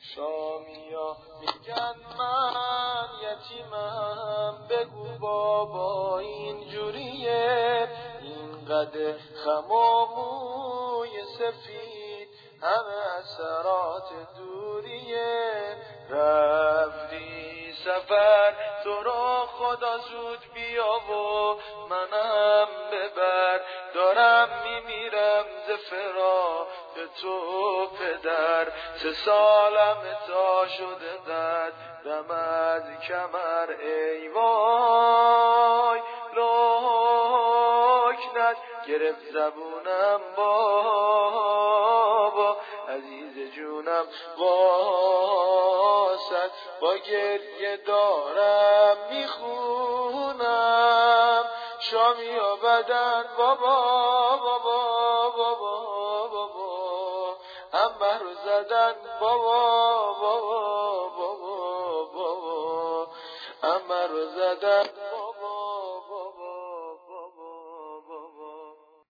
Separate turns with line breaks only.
شامیا میگن من یتیمم، بگو بابا اینجوریه، اینقدر خم و موی سفید، همه اثرات دوریه. رفتی سفر تو را خدا زود بیا و منم ببر، دارم میمیرم ز فراق تو پدر. 3 سالم تا شده قدم از کمر، ای وای لکنت گرفت زبونم بابا، عزیز جونم واسد با گریه دارم میخونم. شامی و بدن بابا بابا بابا بابا، همه رو زدن بابا بابا بابا بابا، همه رو زدن.